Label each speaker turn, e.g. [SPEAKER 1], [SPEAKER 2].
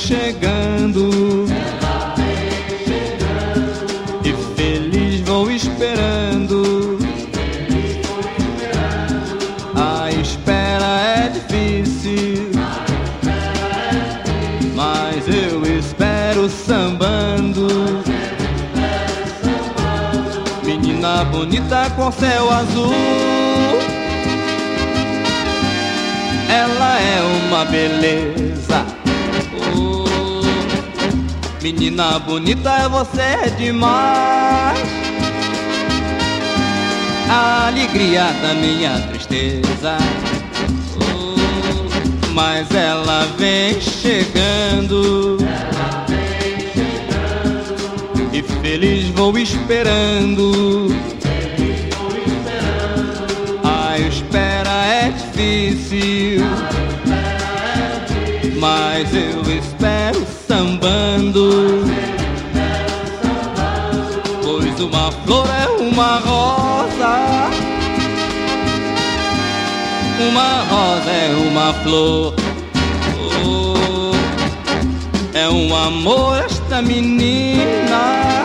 [SPEAKER 1] chegando, e feliz vou esperando. A espera é difícil, mas eu espero sambando. Menina bonita com céu azul, ela é uma beleza. Oh, menina bonita, você é demais, a alegria da minha tristeza. Oh, mas ela vem chegando, e feliz vou esperando. A espera é difícil, mas eu espero sambando. Pois uma flor é uma rosa, uma rosa é uma flor. Oh, é um amor esta menina,